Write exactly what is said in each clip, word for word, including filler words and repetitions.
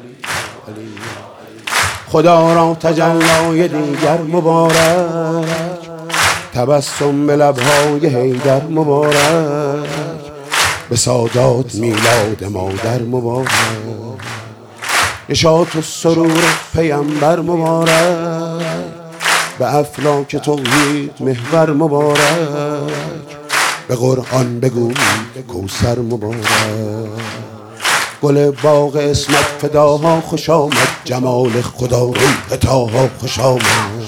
خدا را تجلای دیگر مبارک، تبسم به لبهای حیدر مبارک، به سادات میلاد مادر مبارک، نشاط و سرور پیامبر مبارک، به افلاک توحید محور مبارک، به قرآن بگویید کوثر مبارک. گل باغ اسمت فداها خوش آمد، جمال خدا روحتاها خوش آمد.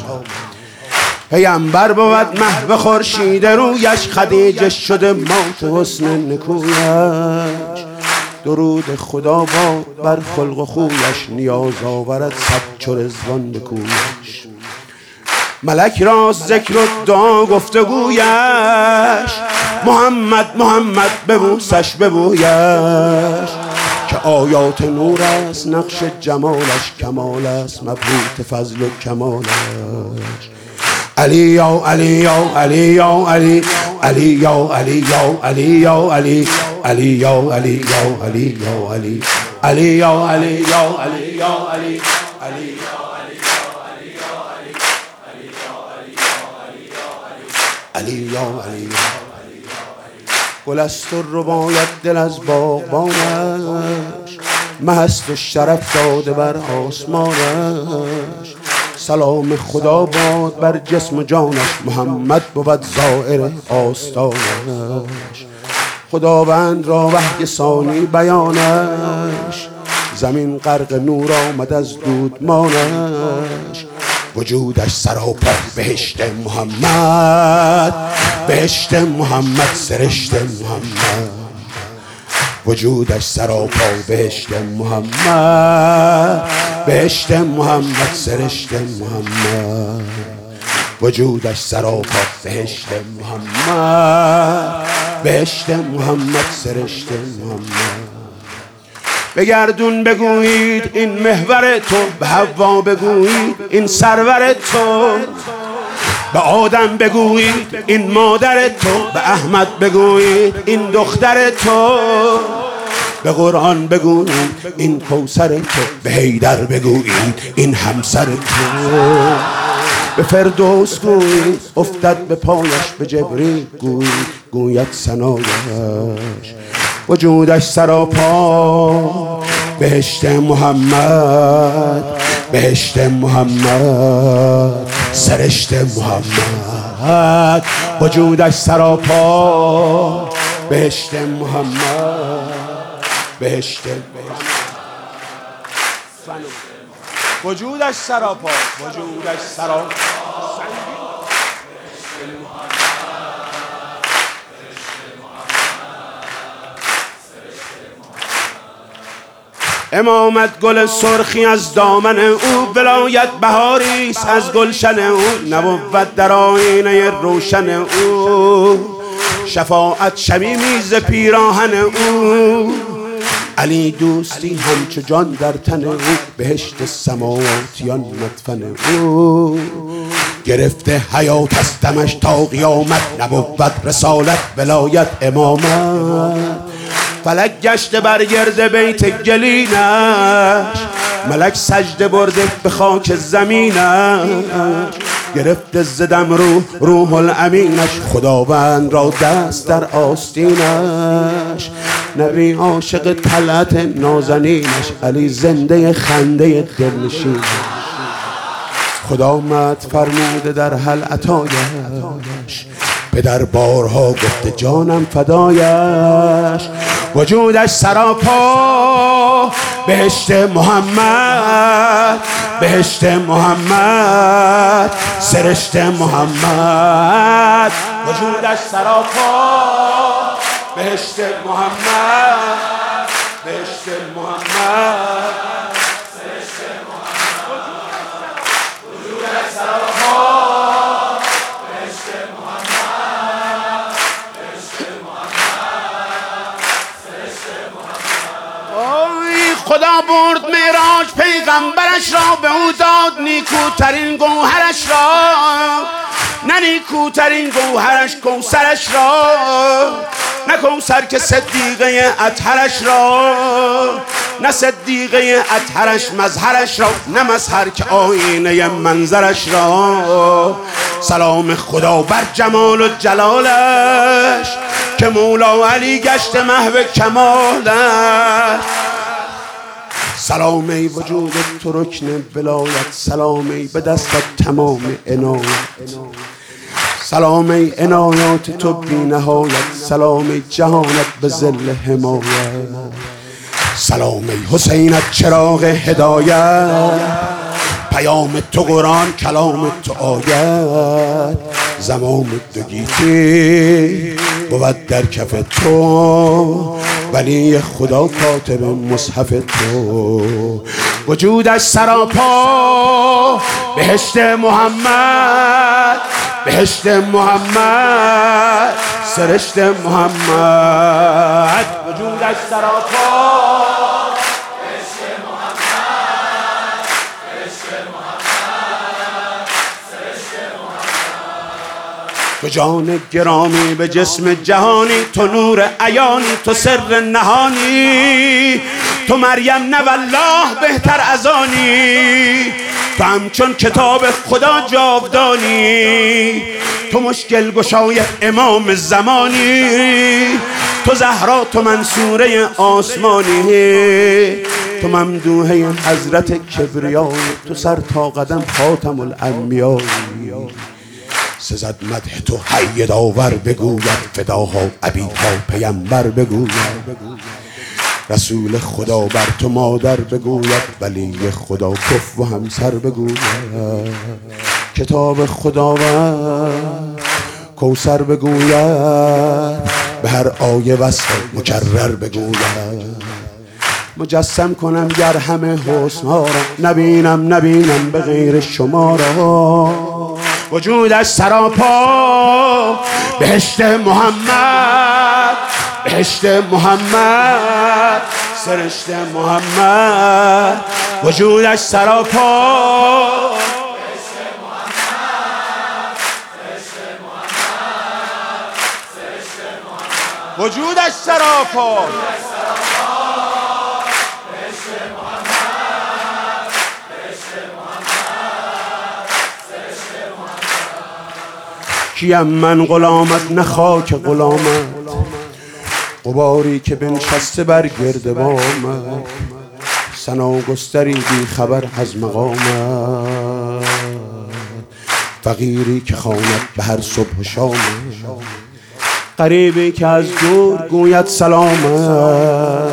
پیامبر بود محو خورشید رویش، خدیجه شده مات حسن نکویش. درود خدا باد بر خلق و خویش، نیاز آورد صد چو رضوان به کویش. ملک را ذکر و دعا گفتگویش، محمد محمد ببوسش ببویش. که آیات نور است نقش جمالش، کمال است مبهوت فضل و کمالش. علی یا علی یا علی یا علی، علی یا علی یا علی یا علی، علی یا علی یا علی یا علی، علی یا علی یا علی یا علی، علی علی یا علی. گل است و رباید دل از باغبانش، مست و شرف داده بر آسمانش. سلام خدا باد بر جسم و جانش، محمد بود زائر آستانش. خداوند را وحی ثانی بیانش، زمین غرق نور آمد از دودمانش. وجودش سراپا بهشت محمد، بهشت محمد سرشت محمد. وجودش سراپا بهشت محمد، بهشت محمد سرشت محمد. وجودش سراپا بهشت محمد، بهشت محمد سرشت محمد. بگردون بگویید این محور تو، به حوا بگویید این سرور تو، به آدم بگویید این مادر تو، به احمد بگویید این دختر تو، به قرآن بگویید این کوثر تو، به حیدر بگویید این همسر تو. به فردوس گویید افتد به پایش، به جبریل گویید گوید ثنایش. وجودش سراپا بهشت محمد، بهشت محمد سرشت محمد. وجودش سراپا بهشت محمد، بهشت وجودش سراپا، وجودش سراپا. امامت گل سرخی از دامن او، ولایت بهاریست از گلشن او. نبوت در آینه روشن او، شفاعت شمیمی ز پیراهن او. علی دوستی همچو جان در تن او، بهشت سماواتیان مدفن او. گرفته حیات از دمش تا قیامت، نبوت رسالت ولایت امامت. فلک گشته بر گرد بیت گلینش، ملک سجده برده به خاک زمینش. گرفته زدم روح روح الامینش، خداوند را دست در آستینش. نبی عاشق طلعت نازنینش، علی زنده خنده دلنشینش. خدا آمد فرموده در حل عطایش، به دربارها گفته جانم فدایش. وجودش سراپا بهشت محمد، بهشت محمد سرشت محمد. وجودش سراپا بهشت محمد، بهشت محمد سرشت محمد. وجودش سراپا بهشت محمد، بهشت محمد سرشت محمد. آی خدا برد معراج پیغمبرش را، به او داد نیکوترین گوهرش را. نه نیکوترین گوهرش کوثرش را، نه کوثر که صدیقه اطهرش را، نه صدیقه اطهرش مظهرش را، نه مظهر که آینه منظرش را. سلام خدا بر جمال و جلالش که مولا علی گشت محو کمالش. سلام ای وجود تو رکن ولایت، سلام ای به دستت تمام عنایت، سلام ای عنایات تو بی نهایت، سلام ای جهانت به ظل حمایت، سلام ای حسینت چراغ هدایت، پیام تو قرآن کلام تو آیت، زمام دو گیتی بود در کف تو، ولی خدا کاتب مصحف تو. وجودش سراپا بهشت محمد، بهشت محمد، سرشت محمد. وجودش سراپا بهشت محمد، بهشت محمد، سرشت محمد. تو جان گرامی به جسم جهانی، تو نور عیانی، تو سر نهانی، تو مریم نه والله بهتر از آنی، تو همچون کتاب خدا جاودانی، تو مشکل گشای امام زمانی، تو زهرا تو منصوره آسمانی، تو ممدوحه حضرت کبریایی، تو سر تا قدم خاتم الانبیایی. سزد مدح تو حی داور بگوید، فداها ابیها پیمبر بگوید، رسول خدا بر تو مادر بگوید، ولی خدا کف و همسر بگوید، کتاب خدا و کوثر بگوید، به هر آیه وصف مکرر بگوید. مجسم کنم گر همه حسنها را، نبینم نبینم به غیر شما را. وجودش سراپا بهشت محمد، بهشت محمد، سرشت محمد. وجودش سراپا بهشت محمد، بهشت محمد، سرشت محمد. وجودش سراپا کیم من غلامت نه خاک غلامت، غباری که بنشسته بر گردبامت، ثنا گستری بی خبر از مقامت، فقیری که خواند به هر صبح و شامت، غریبی که از دور گوید سلامت،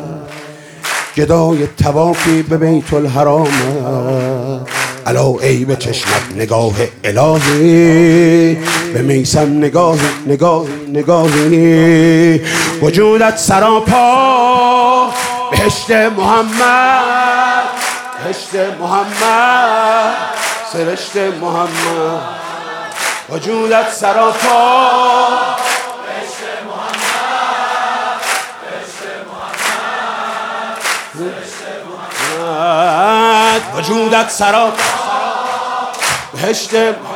گدای طوافی به بیت الحرامت. الا ای به چشمت نگاه الهی، به میسم نگاه نگاه نگاهی. وجودت سراپا بهشت محمد، بهشت محمد، سرشت محمد. وجودت سراپا بهشت محمد، بهشت محمد، سرشت محمد. وجودت سراپا بهشت